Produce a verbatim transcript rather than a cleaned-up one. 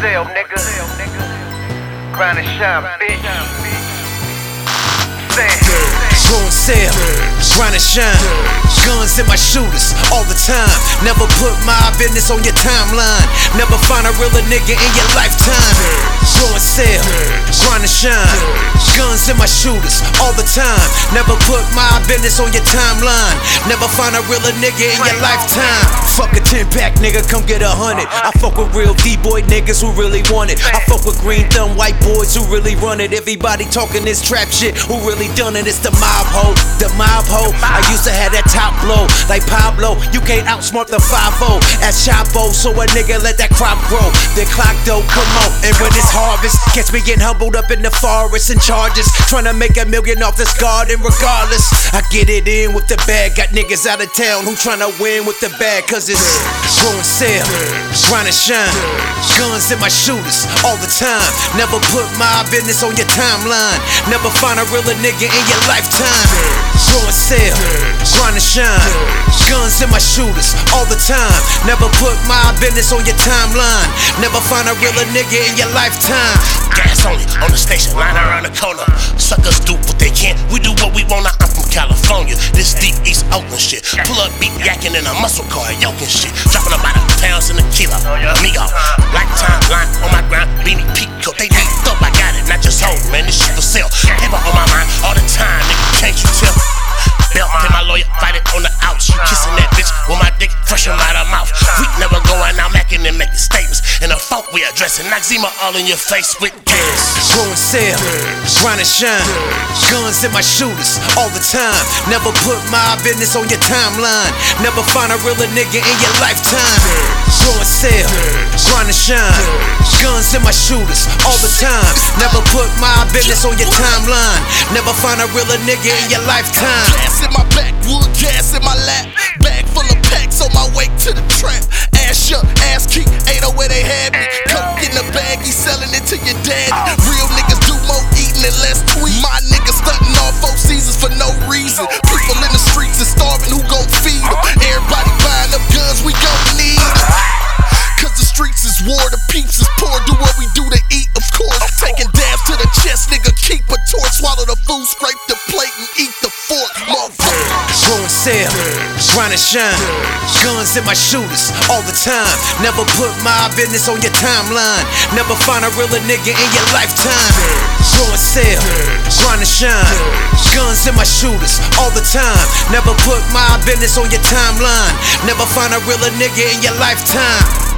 sell, nigga. Grind and shine, bitch. Grow and sell, grind and shine. Guns in my shooters all the time. Never put my business on your timeline. Never find a realer nigga in your lifetime. Grow and sell, grind and shine. Guns in my shooters all the time. Never put my business on your timeline. Never find a realer nigga in your lifetime. Fuck a ten pack, nigga, come get a hundred. I fuck with real D-boy niggas who really want it. I fuck with green thumb white boys who really run it. Everybody talking this trap shit, who really done it? It's the mob ho, the mob ho. I used to have that top blow, like Pablo. You can't outsmart the five oh at Chapo, so a nigga let that crop grow. The clock though, come on. And when it's harvest, catch me getting humbled up in the forest and charges, trying to make a million off this garden regardless. I get it in with the bag, got niggas out of town who tryna win with the bag, cause it's grow and sell, grind and shine. Guns in my shooters all the time. Never put my business on your timeline. Never find a realer nigga in your lifetime. Grow and sell, grind and shine. Guns in my shooters all the time. Never put my business on your timeline. Never find a realer nigga in your lifetime. Gas only on the station, line around the corner. Suckers do what they can, we do what we wanna. I'm from California, this deep East Oakland shit. Pull up beat yakking in a muscle car, yoking shit. Dropping about a pounds in a kilo. Amigo, lifetime line on my grind, beanie Pico. They need up, I got it, not just hold, man, this shit for sale. Paper on my mind all the time, nigga, can't you tell? Belt, pay my lawyer, fight it on the ouch. You kissing that bitch with my dick fresh from out her mouth. We never going out macking and making statements. And the folk we addressing, Noxzema all in your face with gas. Grow and sell, grind and shine. Guns in my shooters all the time. Never put my business on your timeline. Never find a realer nigga in your lifetime. Grow and sell, grind and shine. Guns in my shooters all the time. Never put my business on your timeline. Never find a realer nigga in your lifetime. Gas in my back, wood gas in my lap. Bag full of packs on my way to the trap. Ass up, ass kick, ain't no where they had me. Coke in the bag, he selling it to your daddy. Real niggas do more eating and less tweet. My niggas stunting all four seasons for no reason. People in the streets is starving, who gon' feed them? Everybody buying up guns, we gon' need them. Cause the streets is war, the peeps is poor. Do what we do to eat, of course. Taking dabs to the chest, nigga, keep a torch. Swallow the food, scrape the plate and eat the fork, motherfucker. Grow and sell, grind and shine. Guns in my shooters all the time. Never put my business on your timeline. Never find a realer nigga in your lifetime. Grow and sell, grind and shine. Guns in my shooters all the time. Never put my business on your timeline. Never find a realer nigga in your lifetime.